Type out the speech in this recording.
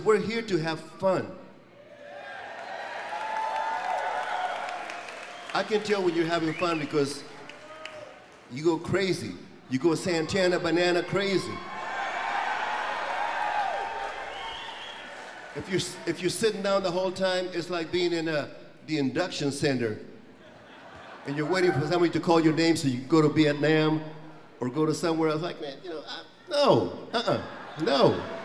We're here to have fun. I can tell when you're having fun because you go crazy. You go Santana Banana crazy. If you're sitting down the whole time, it's like being in the induction center. And you're waiting for somebody to call your name so you can go to Vietnam or go to somewhere else. Like, man, no.